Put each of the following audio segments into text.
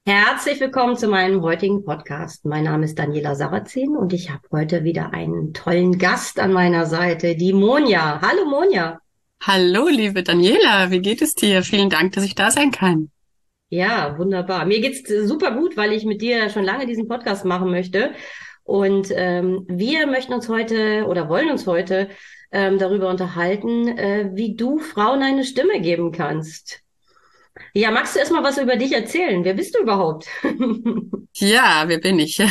Herzlich willkommen zu meinem heutigen Podcast. Mein Name ist Daniela Sarrazin und ich habe heute wieder einen tollen Gast an meiner Seite, die Monja. Hallo Monja. Hallo, liebe Daniela, wie geht es dir? Vielen Dank, dass ich da sein kann. Ja, wunderbar. Mir geht's super gut, weil ich mit dir schon lange diesen Podcast machen möchte. Und wir möchten uns heute oder wollen uns heute darüber unterhalten, wie du Frauen eine Stimme geben kannst. Ja, magst du erst mal was über dich erzählen? Wer bist du überhaupt? Ja, wer bin ich?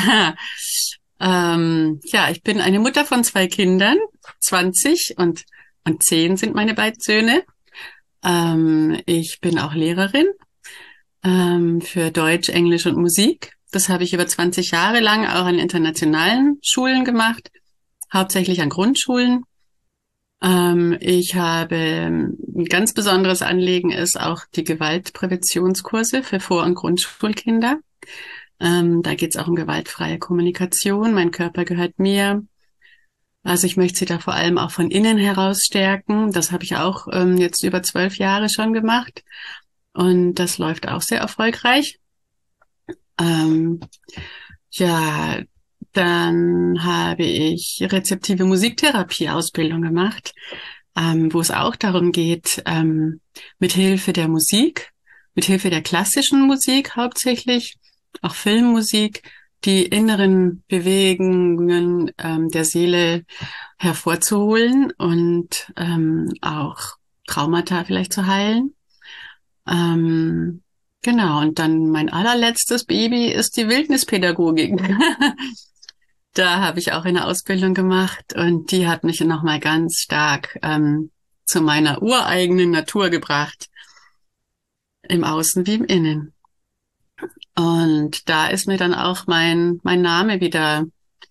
Ja, ich bin eine Mutter von zwei Kindern, 20 und 10 sind meine beiden Söhne. Ich bin auch Lehrerin für Deutsch, Englisch und Musik. Das habe ich über 20 Jahre lang auch an internationalen Schulen gemacht, hauptsächlich an Grundschulen. Ich habe ein ganz besonderes Anliegen ist auch die Gewaltpräventionskurse für Vor- und Grundschulkinder. Da geht es auch um gewaltfreie Kommunikation. Mein Körper gehört mir. Also ich möchte sie da vor allem auch von innen heraus stärken. Das habe ich auch jetzt über 12 Jahre schon gemacht. Und das läuft auch sehr erfolgreich. Ähm, ja, dann habe ich rezeptive Musiktherapie-Ausbildung gemacht, wo es auch darum geht, mit Hilfe der Musik, mit Hilfe der klassischen Musik hauptsächlich, auch Filmmusik, die inneren Bewegungen der Seele hervorzuholen und auch Traumata vielleicht zu heilen. Ähm, genau, und dann mein allerletztes Baby ist die Wildnispädagogik. Da habe ich auch eine Ausbildung gemacht und die hat mich nochmal ganz stark zu meiner ureigenen Natur gebracht, im Außen wie im Innen. Und da ist mir dann auch mein Name wieder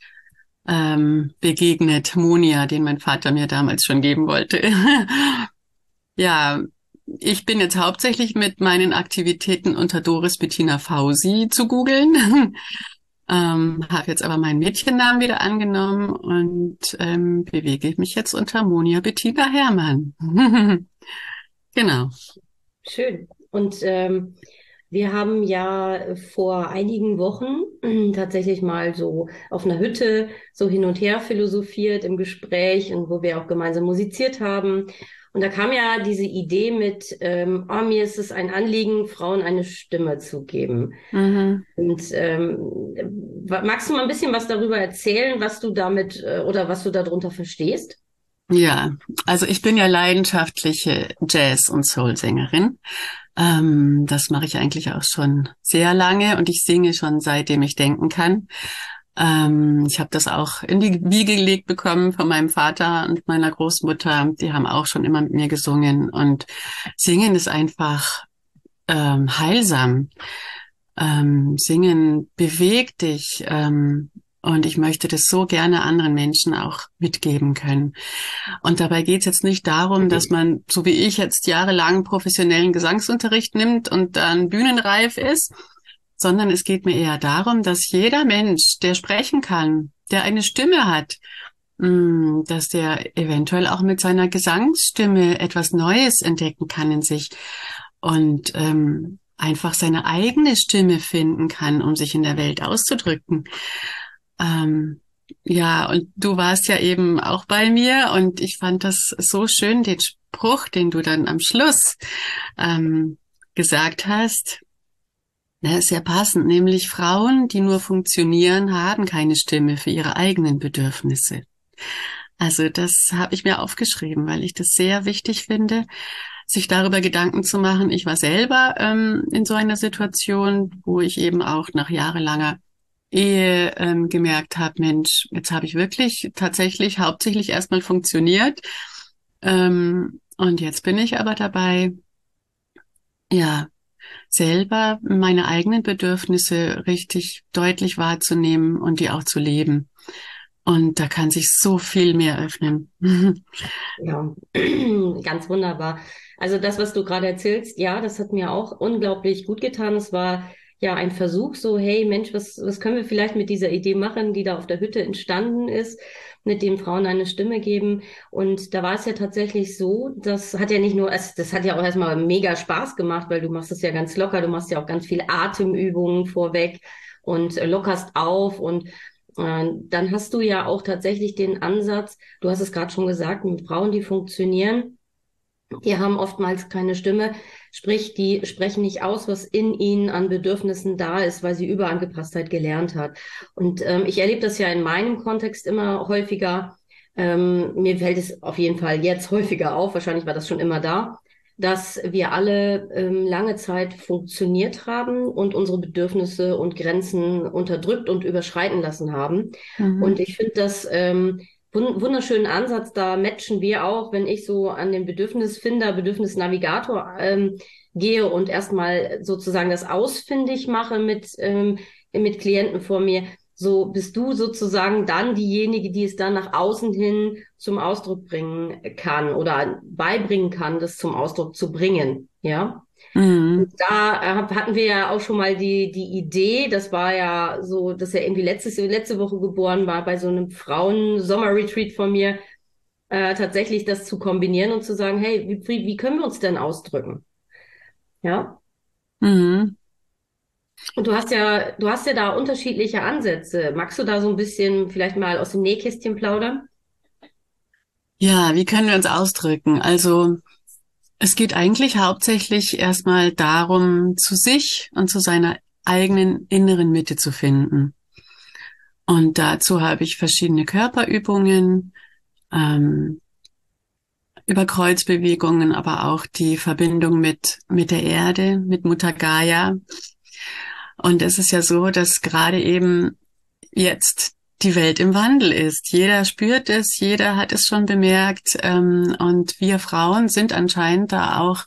begegnet, Monia, den mein Vater mir damals schon geben wollte. Ja, ich bin jetzt hauptsächlich mit meinen Aktivitäten unter Doris Bettina Fausi zu googeln. Habe jetzt aber meinen Mädchennamen wieder angenommen und bewege mich jetzt unter Monia Bettina Herrmann. Genau. Schön. Und wir haben ja vor einigen Wochen tatsächlich mal so auf einer Hütte so hin und her philosophiert im Gespräch und wo wir auch gemeinsam musiziert haben. Und da kam ja diese Idee mit, oh, mir ist es ein Anliegen, Frauen eine Stimme zu geben. Mhm. Und magst du mal ein bisschen was darüber erzählen, was du damit oder was du darunter verstehst? Ja, also ich bin ja leidenschaftliche Jazz- und Soul-Sängerin. Das mache ich eigentlich auch schon sehr lange und ich singe schon seitdem ich denken kann. Ich habe das auch in die Wiege gelegt bekommen von meinem Vater und meiner Großmutter. Die haben auch schon immer mit mir gesungen und Singen ist einfach heilsam. Singen bewegt dich und ich möchte das so gerne anderen Menschen auch mitgeben können. Und dabei geht es jetzt nicht darum, dass man, so wie ich, jetzt jahrelang professionellen Gesangsunterricht nimmt und dann bühnenreif ist, sondern es geht mir eher darum, dass jeder Mensch, der sprechen kann, der eine Stimme hat, dass der eventuell auch mit seiner Gesangsstimme etwas Neues entdecken kann in sich und einfach seine eigene Stimme finden kann, um sich in der Welt auszudrücken. Ähm, ja, und du warst ja eben auch bei mir und ich fand das so schön, den Spruch, den du dann am Schluss ähm, gesagt hast. Der ist sehr passend, nämlich Frauen, die nur funktionieren, haben keine Stimme für ihre eigenen Bedürfnisse. Also das habe ich mir aufgeschrieben, weil ich das sehr wichtig finde, sich darüber Gedanken zu machen. Ich war selber in so einer Situation, wo ich eben auch nach jahrelanger Ehe gemerkt habe, Mensch, jetzt habe ich wirklich tatsächlich hauptsächlich erstmal funktioniert. Und jetzt bin ich aber dabei, ja, selber meine eigenen Bedürfnisse richtig deutlich wahrzunehmen und die auch zu leben. Und da kann sich so viel mehr öffnen. Ja, ganz wunderbar. Also das, was du gerade erzählst, ja, das hat mir auch unglaublich gut getan. Es war ja ein Versuch, so, hey Mensch, was können wir vielleicht mit dieser Idee machen, die da auf der Hütte entstanden ist, mit dem Frauen eine Stimme geben. Und da war es ja tatsächlich so, das hat ja nicht nur, das hat ja auch erstmal mega Spaß gemacht, weil du machst es ja ganz locker, du machst ja auch ganz viele Atemübungen vorweg und lockerst auf und dann hast du ja auch tatsächlich den Ansatz, du hast es gerade schon gesagt, mit Frauen, die funktionieren, die haben oftmals keine Stimme, sprich, die sprechen nicht aus, was in ihnen an Bedürfnissen da ist, weil sie Überangepasstheit gelernt hat. Und ich erlebe das ja in meinem Kontext immer häufiger. Mir fällt es auf jeden Fall jetzt häufiger auf, wahrscheinlich war das schon immer da, dass wir alle lange Zeit funktioniert haben und unsere Bedürfnisse und Grenzen unterdrückt und überschreiten lassen haben. Und Mhm. ich finde das wunderschönen Ansatz, da matchen wir auch, wenn ich so an den Bedürfnisfinder, Bedürfnisnavigator gehe und erstmal sozusagen das ausfindig mache mit Klienten vor mir. So bist du sozusagen dann diejenige, die es dann nach außen hin zum Ausdruck bringen kann oder beibringen kann, das zum Ausdruck zu bringen. Ja. Und Mhm. da hatten wir ja auch schon mal die Idee, das war ja so, dass er irgendwie letzte Woche geboren war, bei so einem Frauen-Sommer-Retreat von mir, tatsächlich das zu kombinieren und zu sagen, hey, wie können wir uns denn ausdrücken? Ja. Mhm. Und du hast ja da unterschiedliche Ansätze. Magst du da so ein bisschen vielleicht mal aus dem Nähkästchen plaudern? Ja, wie können wir uns ausdrücken? Also es geht eigentlich hauptsächlich erstmal darum, zu sich und zu seiner eigenen inneren Mitte zu finden. Und dazu habe ich verschiedene Körperübungen, ähm, über Kreuzbewegungen, aber auch die Verbindung mit der Erde, mit Mutter Gaia. Und es ist ja so, dass gerade eben jetzt die Welt im Wandel ist. Jeder spürt es, jeder hat es schon bemerkt. Und wir Frauen sind anscheinend da auch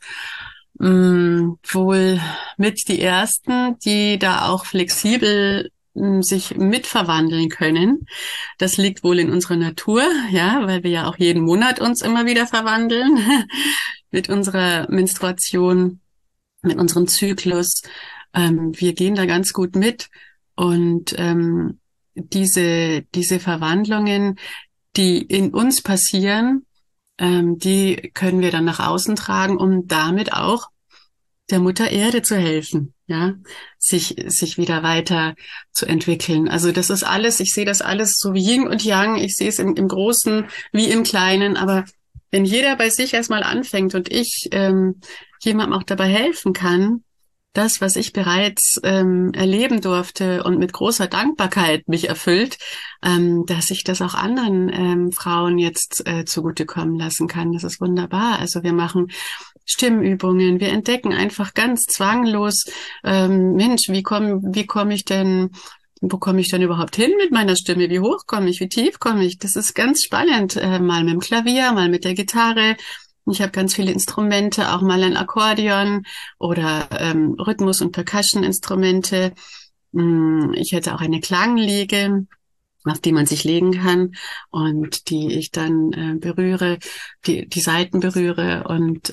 wohl mit die Ersten, die da auch flexibel sich mitverwandeln können. Das liegt wohl in unserer Natur, ja, weil wir ja auch jeden Monat uns immer wieder verwandeln mit unserer Menstruation, mit unserem Zyklus. Wir gehen da ganz gut mit und diese Verwandlungen, die in uns passieren, die können wir dann nach außen tragen, um damit auch der Mutter Erde zu helfen, ja, sich wieder weiter zu entwickeln. Also das ist alles, ich sehe das alles so wie Yin und Yang, ich sehe es im Großen wie im Kleinen, aber wenn jeder bei sich erstmal anfängt und ich jemandem auch dabei helfen kann, das, was ich bereits erleben durfte und mit großer Dankbarkeit mich erfüllt, dass ich das auch anderen Frauen jetzt zugutekommen lassen kann. Das ist wunderbar. Also wir machen Stimmübungen, wir entdecken einfach ganz zwanglos, Mensch, wie komme ich denn, wo komme ich denn überhaupt hin mit meiner Stimme? Wie hoch komme ich? Wie tief komme ich? Das ist ganz spannend. Mal mit dem Klavier, mal mit der Gitarre. Ich habe ganz viele Instrumente, auch mal ein Akkordeon oder Rhythmus- und Percussion-Instrumente. Ich hätte auch eine Klangliege, auf die man sich legen kann und die ich dann berühre, die Saiten berühre. Und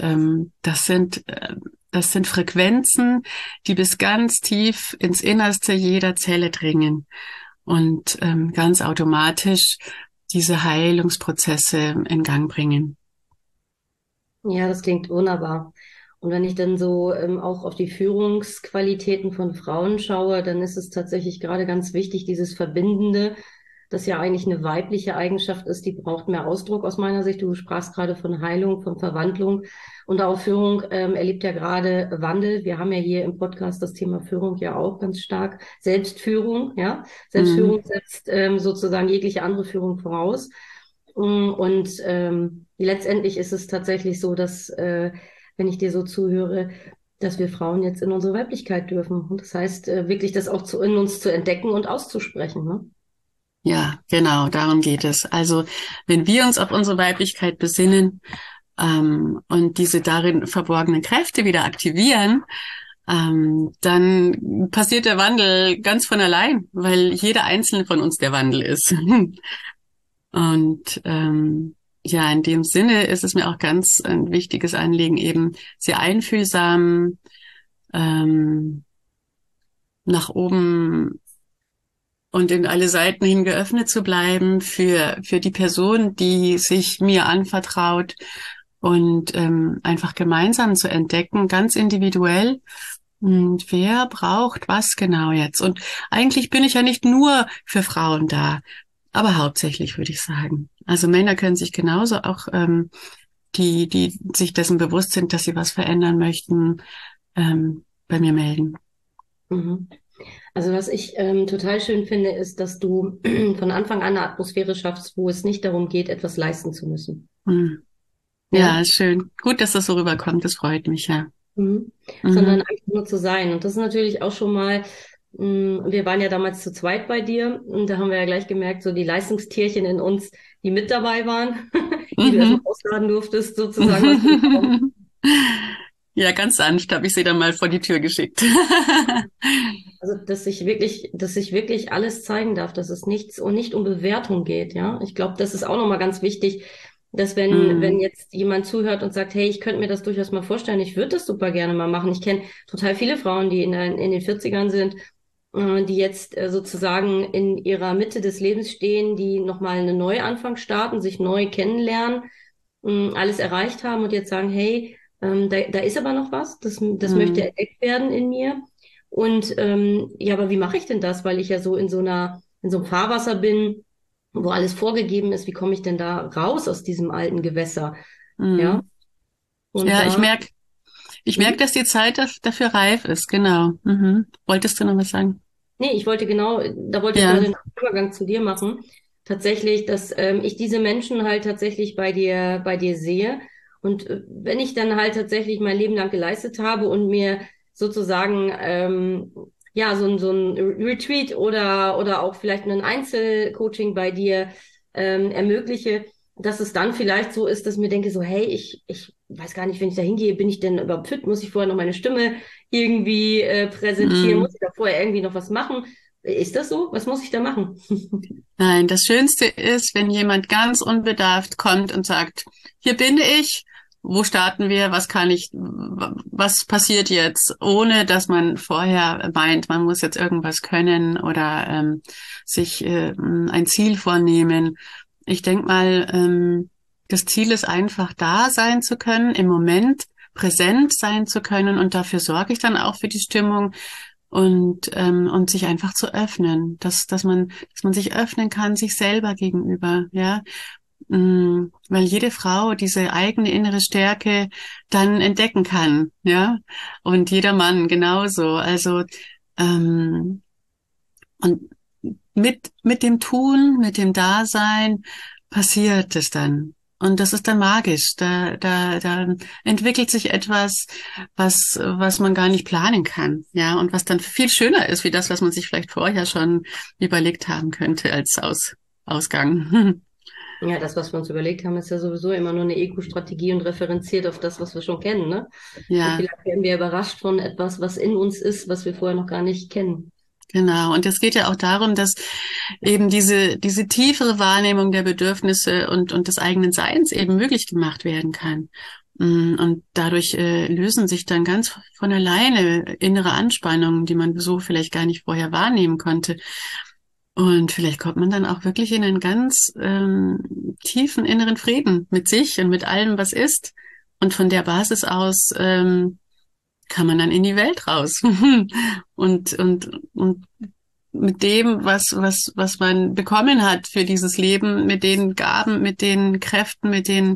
das sind Frequenzen, die bis ganz tief ins Innerste jeder Zelle dringen und ganz automatisch diese Heilungsprozesse in Gang bringen. Ja, das klingt wunderbar. Und wenn ich dann so auch auf die Führungsqualitäten von Frauen schaue, dann ist es tatsächlich gerade ganz wichtig, dieses Verbindende, das ja eigentlich eine weibliche Eigenschaft ist, die braucht mehr Ausdruck aus meiner Sicht. Du sprachst gerade von Heilung, von Verwandlung und auch Führung erlebt ja gerade Wandel. Wir haben ja hier im Podcast das Thema Führung ja auch ganz stark. Selbstführung, ja. Mhm. Selbstführung setzt sozusagen jegliche andere Führung voraus. Und letztendlich ist es tatsächlich so, dass, wenn ich dir so zuhöre, dass wir Frauen jetzt in unsere Weiblichkeit dürfen. Und das heißt, wirklich das auch in uns zu entdecken und auszusprechen. Ne? Ja, genau, darum geht es. Also, wenn wir uns auf unsere Weiblichkeit besinnen, und diese darin verborgenen Kräfte wieder aktivieren, dann passiert der Wandel ganz von allein, weil jeder einzelne von uns der Wandel ist. Und ja, in dem Sinne ist es mir auch ganz ein wichtiges Anliegen, eben sehr einfühlsam, ähm, nach oben und in alle Seiten hin geöffnet zu bleiben für die Person, die sich mir anvertraut und einfach gemeinsam zu entdecken, ganz individuell. Und wer braucht was genau jetzt? Und eigentlich bin ich ja nicht nur für Frauen da, aber hauptsächlich würde ich sagen. Also Männer können sich genauso auch, die sich dessen bewusst sind, dass sie was verändern möchten, bei mir melden. Mhm. Also was ich total schön finde, ist, dass du von Anfang an eine Atmosphäre schaffst, wo es nicht darum geht, etwas leisten zu müssen. Hm. Ja, Ja? ist schön. Gut, dass das so rüberkommt. Das freut mich, ja. Mhm. Sondern Mhm. einfach nur zu sein. Und das ist natürlich auch schon mal, wir waren ja damals zu zweit bei dir und da haben wir ja gleich gemerkt, so die Leistungstierchen in uns, die mit dabei waren, die du erstmal Mhm. ausladen durftest, sozusagen aus dem Raum. Ja, ganz sanft habe ich sie dann mal vor die Tür geschickt. Also, dass sich wirklich alles zeigen darf, dass es nichts und nicht um Bewertung geht, ja. Ich glaube, das ist auch nochmal ganz wichtig, dass wenn Mhm. jetzt jemand zuhört und sagt, hey, ich könnte mir das durchaus mal vorstellen, ich würde das super gerne mal machen. Ich kenne total viele Frauen, die in den Vierzigern sind, die jetzt sozusagen in ihrer Mitte des Lebens stehen, die nochmal einen Neuanfang starten, sich neu kennenlernen, alles erreicht haben und jetzt sagen, hey, da ist aber noch was, das möchte Mhm. entdeckt werden in mir. Und ja, aber wie mache ich denn das? Weil ich ja so in so einem Fahrwasser bin, wo alles vorgegeben ist. Wie komme ich denn da raus aus diesem alten Gewässer? Ja, Mhm. und Ja, da, ich merke, hm? dass die Zeit dafür reif ist. Genau. Mhm. Wolltest du noch was sagen? Nee, ich wollte genau, da wollte ich Ja. gerade einen Übergang zu dir machen. Tatsächlich, dass ich diese Menschen halt tatsächlich bei dir sehe. Und wenn ich dann halt tatsächlich mein Leben lang geleistet habe und mir sozusagen ja so ein Retreat oder auch vielleicht ein Einzelcoaching bei dir ermögliche, dass es dann vielleicht so ist, dass ich mir denke, so, hey, ich weiß gar nicht, wenn ich da hingehe, bin ich denn überhaupt fit? Muss ich vorher noch meine Stimme irgendwie präsentieren? Muss Mhm. ich da vorher irgendwie noch was machen? Ist das so? Was muss ich da machen? Nein, das Schönste ist, wenn jemand ganz unbedarft kommt und sagt, hier bin ich, wo starten wir, was kann ich, was passiert jetzt, ohne dass man vorher meint, man muss jetzt irgendwas können oder sich ein Ziel vornehmen. Ich denke mal, das Ziel ist einfach da sein zu können, im Moment präsent sein zu können und dafür sorge ich dann auch für die Stimmung und sich einfach zu öffnen, dass man sich öffnen kann, sich selber gegenüber, ja, weil jede Frau diese eigene innere Stärke dann entdecken kann, ja, und jeder Mann genauso, also ähm, und mit dem Tun, mit dem Dasein passiert es dann. Und das ist dann magisch. Da entwickelt sich etwas, was man gar nicht planen kann. Ja, und was dann viel schöner ist, wie das, was man sich vielleicht vorher schon überlegt haben könnte als Ausgang. Ja, das, was wir uns überlegt haben, ist ja sowieso immer nur eine Eco-Strategie und referenziert auf das, was wir schon kennen, ne? Und Ja, vielleicht werden wir überrascht von etwas, was in uns ist, was wir vorher noch gar nicht kennen. genau. Und es geht ja auch darum, dass eben diese tiefere Wahrnehmung der Bedürfnisse und des eigenen Seins eben möglich gemacht werden kann. Und dadurch lösen sich dann ganz von alleine innere Anspannungen, die man so vielleicht gar nicht vorher wahrnehmen konnte. Und vielleicht kommt man dann auch wirklich in einen ganz tiefen inneren Frieden mit sich und mit allem, was ist. Und von der Basis aus kann man dann in die Welt raus und mit dem, was man bekommen hat für dieses Leben, mit den Gaben, mit den Kräften, mit den,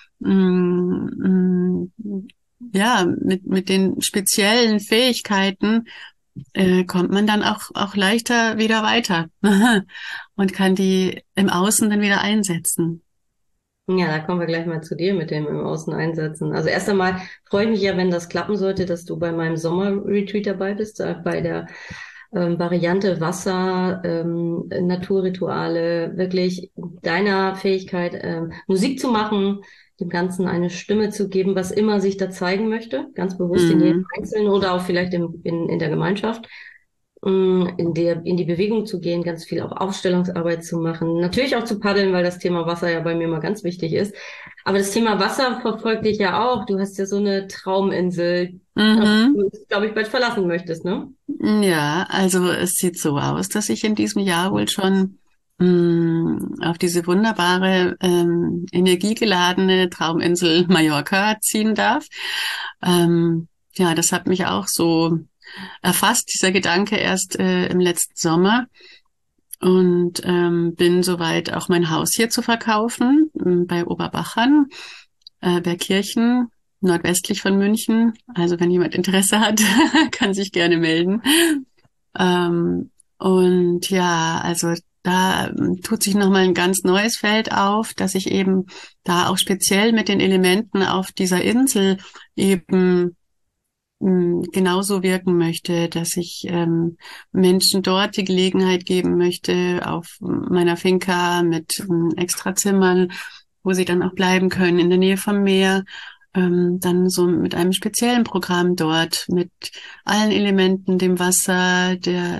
mm, ja, mit den speziellen Fähigkeiten, kommt man dann auch leichter wieder weiter und kann die im Außen dann wieder einsetzen. Ja, da kommen wir gleich mal zu dir mit dem im Außen einsetzen. Also erst einmal freue ich mich ja, wenn das klappen sollte, dass du bei meinem Sommerretreat dabei bist, bei der Variante Wasser, Naturrituale, wirklich deiner Fähigkeit, Musik zu machen, dem Ganzen eine Stimme zu geben, was immer sich da zeigen möchte, ganz bewusst in jedem Mhm. Einzelnen oder auch vielleicht in der Gemeinschaft. in die Bewegung zu gehen, ganz viel auch Aufstellungsarbeit zu machen, natürlich auch zu paddeln, weil das Thema Wasser ja bei mir mal ganz wichtig ist. Aber das Thema Wasser verfolgt dich ja auch. Du hast ja so eine Trauminsel, auf die Mhm. du, glaube ich, bald verlassen möchtest, ne? Ja, also es sieht so aus, dass ich in diesem Jahr wohl schon auf diese wunderbare, energiegeladene Trauminsel Mallorca ziehen darf. Ja, das hat mich auch so erfasst, dieser Gedanke erst im letzten Sommer. Und bin soweit, auch mein Haus hier zu verkaufen, bei Oberbachern, Bergkirchen, nordwestlich von München. Also wenn jemand Interesse hat, kann sich gerne melden. Und ja, also da tut sich nochmal ein ganz neues Feld auf, dass ich eben da auch speziell mit den Elementen auf dieser Insel eben genauso wirken möchte, dass ich Menschen dort die Gelegenheit geben möchte, auf meiner Finca mit extra Zimmern, wo sie dann auch bleiben können, in der Nähe vom Meer, dann so mit einem speziellen Programm dort, mit allen Elementen, dem Wasser,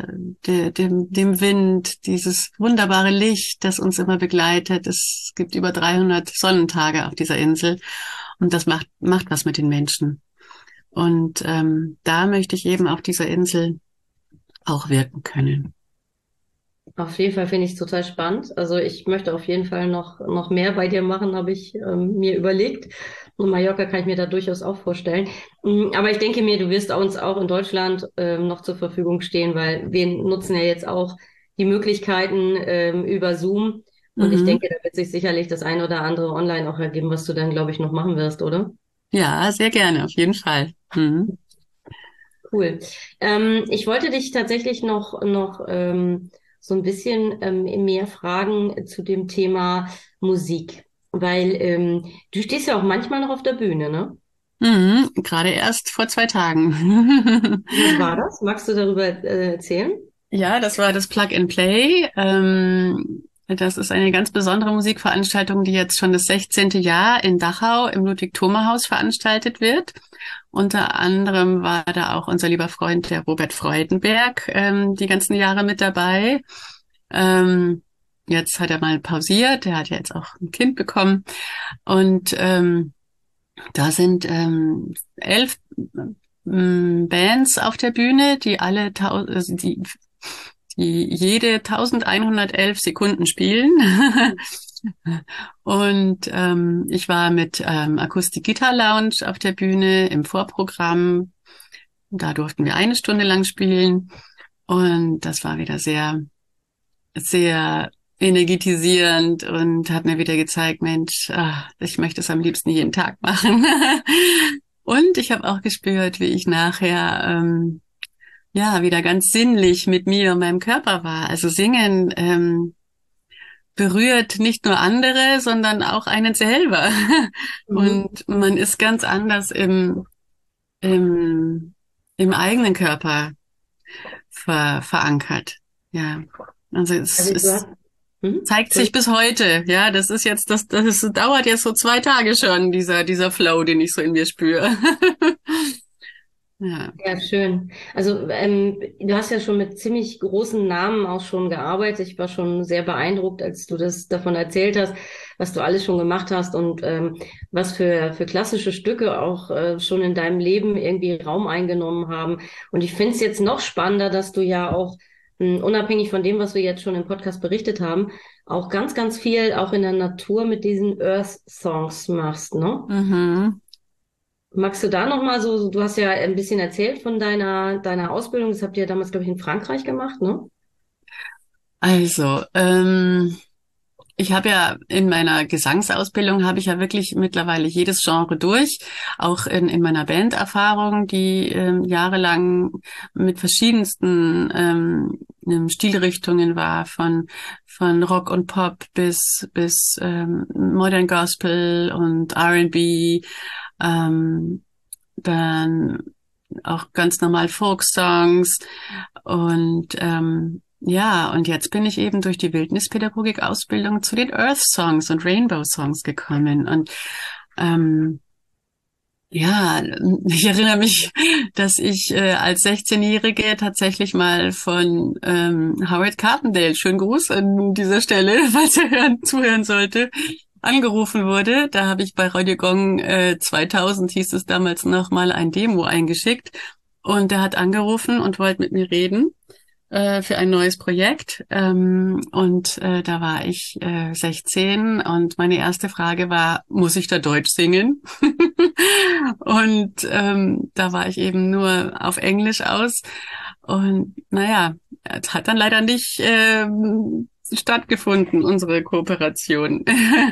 dem Wind, dieses wunderbare Licht, das uns immer begleitet. Es gibt über 300 Sonnentage auf dieser Insel und das macht was mit den Menschen. Und da möchte ich eben auf dieser Insel auch wirken können. Auf jeden Fall finde ich es total spannend. Also ich möchte auf jeden Fall noch mehr bei dir machen, habe ich mir überlegt. Und Mallorca kann ich mir da durchaus auch vorstellen. Aber ich denke mir, du wirst uns auch in Deutschland noch zur Verfügung stehen, weil wir nutzen ja jetzt auch die Möglichkeiten über Zoom. Und ich Mhm. denke, da wird sich sicherlich das eine oder andere online auch ergeben, was du dann, glaube ich, noch machen wirst, oder? Ja, sehr gerne, auf jeden Fall. Mhm. Cool. Ich wollte dich tatsächlich noch so ein bisschen mehr fragen zu dem Thema Musik, weil du stehst ja auch manchmal noch auf der Bühne, ne? Mhm. Gerade erst vor 2 Tagen. Was war das? Magst du darüber erzählen? Ja, das war das Plug and Play. Das ist eine ganz besondere Musikveranstaltung, die jetzt schon das 16. Jahr in Dachau im Ludwig-Thoma-Haus veranstaltet wird. Unter anderem war da auch unser lieber Freund, der Robert Freudenberg, die ganzen Jahre mit dabei. Ähm, Jetzt hat er mal pausiert, er hat ja jetzt auch ein Kind bekommen. Und da sind 11 Bands auf der Bühne, die alle die jede 1111 Sekunden spielen. Und ich war mit Akustik Guitar Lounge auf der Bühne im Vorprogramm. Da durften wir eine Stunde lang spielen. Und das war wieder sehr, sehr energetisierend und hat mir wieder gezeigt, Mensch, ich möchte es am liebsten jeden Tag machen. Und ich habe auch gespürt, wie ich nachher ja wieder ganz sinnlich mit mir und meinem Körper war. Also singen berührt nicht nur andere, sondern auch einen selber. Mhm. Und man ist ganz anders im, im eigenen Körper verankert. Ja, also Also du es hast, zeigt sich Entschuldigung. bis heute. Ja, das ist jetzt, das dauert jetzt so 2 Tage schon, dieser Flow, den ich so in mir spüre. Ja. Ja, schön. Also du hast ja schon mit ziemlich großen Namen auch schon gearbeitet. Ich war schon sehr beeindruckt, als du das davon erzählt hast, was du alles schon gemacht hast und was für klassische Stücke auch schon in deinem Leben irgendwie Raum eingenommen haben. Und ich finde es jetzt noch spannender, dass du ja auch unabhängig von dem, was wir jetzt schon im Podcast berichtet haben, auch ganz, ganz viel auch in der Natur mit diesen Earth Songs machst, ne? Mhm. Magst du da noch mal so, du hast ja ein bisschen erzählt von deiner Ausbildung, das habt ihr damals, glaube ich, in Frankreich gemacht, ne? Also, ich habe ja in meiner Gesangsausbildung habe ich ja wirklich mittlerweile jedes Genre durch, auch in meiner Banderfahrung, die jahrelang mit verschiedensten Stilrichtungen war, von Rock und Pop bis Modern Gospel und R&B, dann auch ganz normal Folksongs und ja, und jetzt bin ich eben durch die Wildnispädagogik-Ausbildung zu den Earth Songs und Rainbow Songs gekommen. Und ähm, Ja, ich erinnere mich, dass ich als 16-Jährige tatsächlich mal von Howard Carpendale, schönen Gruß an dieser Stelle, falls er zuhören sollte, angerufen wurde. Da habe ich bei Radio Gong 2000, hieß es damals noch mal, ein Demo eingeschickt. Und er hat angerufen und wollte mit mir reden für ein neues Projekt. Da war ich 16 und meine erste Frage war, muss ich da Deutsch singen? Da war ich eben nur auf Englisch aus. Und naja, es hat dann leider nicht stattgefunden, unsere Kooperation.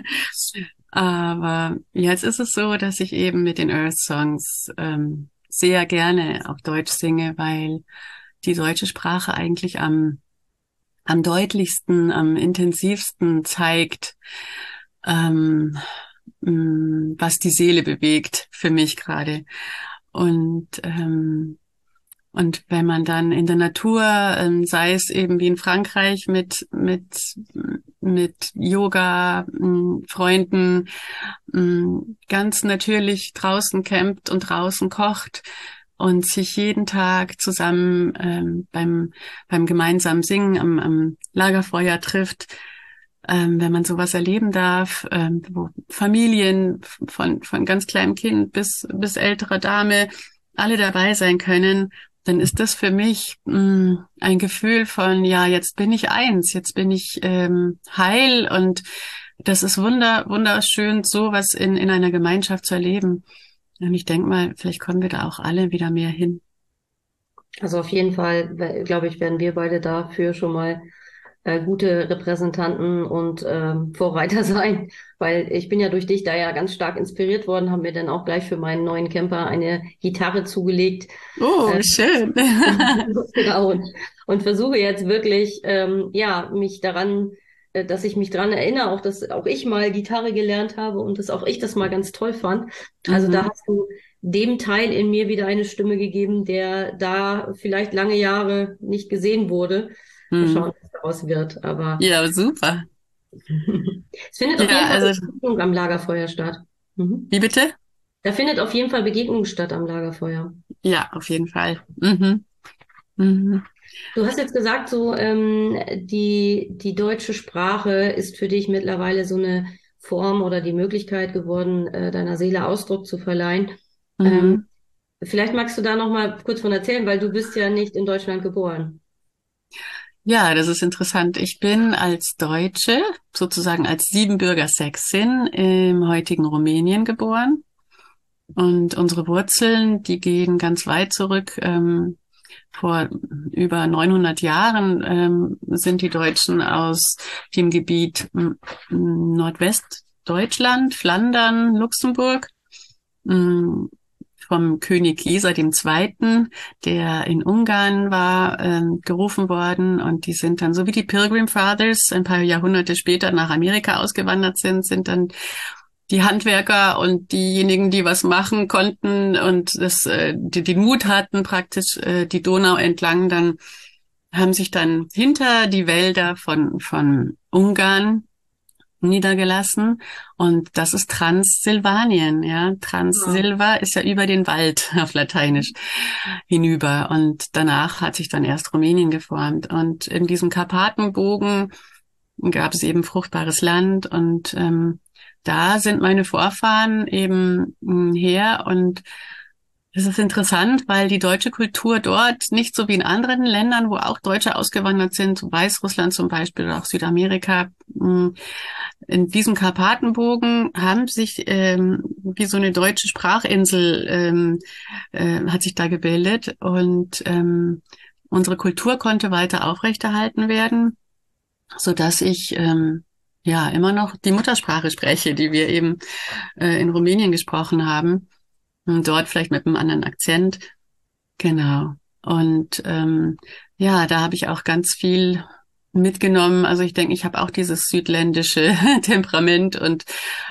Aber jetzt ist es so, dass ich eben mit den Earth Songs sehr gerne auf Deutsch singe, weil die deutsche Sprache eigentlich am deutlichsten, am intensivsten zeigt, ähm, was die Seele bewegt für mich gerade. Und und wenn man dann in der Natur, sei es eben wie in Frankreich mit Yoga, Freunden, ganz natürlich draußen campt und draußen kocht und sich jeden Tag zusammen beim gemeinsamen Singen am Lagerfeuer trifft, wenn man sowas erleben darf, wo Familien von ganz kleinem Kind bis älterer Dame alle dabei sein können, dann ist das für mich ein Gefühl von, ja, jetzt bin ich eins, jetzt bin ich heil, und das ist wunderschön, sowas in einer Gemeinschaft zu erleben. Und ich denke mal, vielleicht kommen wir da auch alle wieder mehr hin. Also auf jeden Fall, glaube ich, werden wir beide dafür schon mal gute Repräsentanten und Vorreiter sein, weil ich bin ja durch dich da ja ganz stark inspiriert worden, haben mir dann auch gleich für meinen neuen Camper eine Gitarre zugelegt. Oh, Äh, schön. genau, und versuche jetzt wirklich, ja, mich daran, dass ich mich daran erinnere, auch dass auch ich mal Gitarre gelernt habe und dass auch ich das mal ganz toll fand. Also da Mhm. hast du dem Teil in mir wieder eine Stimme gegeben, der da vielleicht lange Jahre nicht gesehen wurde. Mal Mhm. schauen, was daraus wird. Aber Ja, super. es findet auf Ja, jeden Fall also, Begegnung am Lagerfeuer statt. Mhm. wie bitte? Da findet auf jeden Fall Begegnung statt am Lagerfeuer. Ja, auf jeden Fall. Mhm. Mhm. Du hast jetzt gesagt, so die deutsche Sprache ist für dich mittlerweile so eine Form oder die Möglichkeit geworden, deiner Seele Ausdruck zu verleihen. Ähm, Mhm. vielleicht magst du da noch mal kurz von erzählen, weil du bist ja nicht in Deutschland geboren. Ja, das ist interessant. Ich bin als Deutsche, sozusagen als Siebenbürger Sächsin im heutigen Rumänien geboren. Und unsere Wurzeln, die gehen ganz weit zurück. Vor über 900 Jahren sind die Deutschen aus dem Gebiet Nordwestdeutschland, Flandern, Luxemburg, mh, vom König Geisa II., der in Ungarn war, gerufen worden. Und die sind dann, so wie die Pilgrim Fathers, ein paar Jahrhunderte später nach Amerika ausgewandert sind dann die Handwerker und diejenigen, die was machen konnten und die den Mut hatten, praktisch die Donau entlang, dann haben sich dann hinter die Wälder von Ungarn niedergelassen. Und das ist Transsilvanien, ja. Ja. Transsilva ist ja über den Wald auf Lateinisch hinüber. Und danach hat sich dann erst Rumänien geformt. Und in diesem Karpatenbogen gab es eben fruchtbares Land, und da sind meine Vorfahren eben her. Und es ist interessant, weil die deutsche Kultur dort nicht so wie in anderen Ländern, wo auch Deutsche ausgewandert sind, Weißrussland zum Beispiel oder auch Südamerika, in diesem Karpatenbogen haben sich wie so eine deutsche Sprachinsel hat sich da gebildet, und unsere Kultur konnte weiter aufrechterhalten werden, so dass ich ja immer noch die Muttersprache spreche, die wir eben in Rumänien gesprochen haben, und dort vielleicht mit einem anderen Akzent. Genau. Und ja, da habe ich auch ganz viel mitgenommen. Also ich denke, ich habe auch dieses südländische Temperament und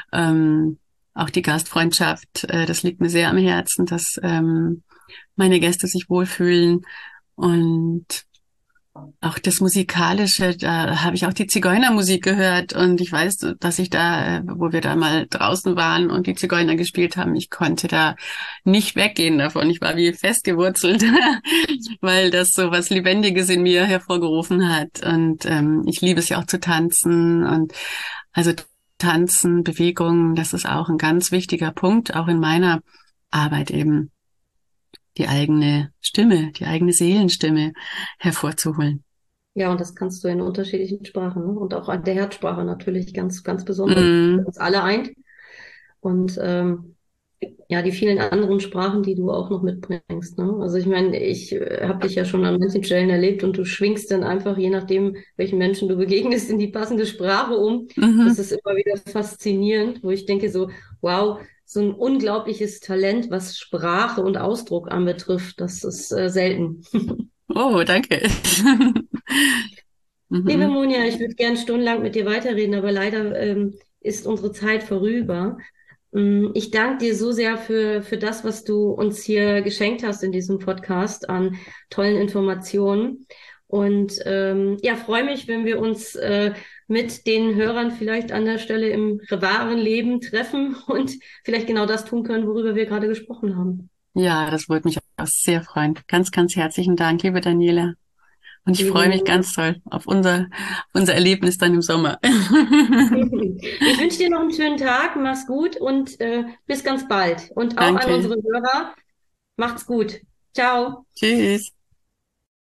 auch die Gastfreundschaft. Das liegt mir sehr am Herzen, dass meine Gäste sich wohlfühlen und auch das Musikalische, da habe ich auch die Zigeunermusik gehört und ich weiß, dass ich da, wo wir da mal draußen waren und die Zigeuner gespielt haben, ich konnte da nicht weggehen davon. Ich war wie festgewurzelt, weil das so was Lebendiges in mir hervorgerufen hat. Und ich liebe es ja auch zu tanzen und also Tanzen, Bewegung, das ist auch ein ganz wichtiger Punkt, auch in meiner Arbeit eben, die eigene Stimme, die eigene Seelenstimme hervorzuholen. Ja, und das kannst du in unterschiedlichen Sprachen, ne? Und auch an der Herzsprache natürlich ganz, ganz besonders, die Mm, uns alle eint. Und ja, die vielen anderen Sprachen, die du auch noch mitbringst, ne? Also ich meine, ich habe dich ja schon an manchen Stellen erlebt und du schwingst dann einfach, je nachdem, welchen Menschen du begegnest, in die passende Sprache um. Das mhm. ist immer wieder faszinierend, wo ich denke so, wow, so ein unglaubliches Talent, was Sprache und Ausdruck anbetrifft, das ist selten. Oh, danke. Liebe Mhm. Monja, ich würde gern stundenlang mit dir weiterreden, aber leider ist unsere Zeit vorüber. Ich danke dir so sehr für das, was du uns hier geschenkt hast in diesem Podcast an tollen Informationen. Und ja, freue mich, wenn wir uns mit den Hörern vielleicht an der Stelle im wahren Leben treffen und vielleicht genau das tun können, worüber wir gerade gesprochen haben. Ja, das würde mich auch sehr freuen. Ganz, ganz herzlichen Dank, liebe Daniela. Und ich Liebe freue mich Monja. ganz toll auf unser Erlebnis dann im Sommer. Ich wünsche dir noch einen schönen Tag, mach's gut und bis ganz bald. Und auch an Danke. unsere Hörer, macht's gut. Ciao. Tschüss.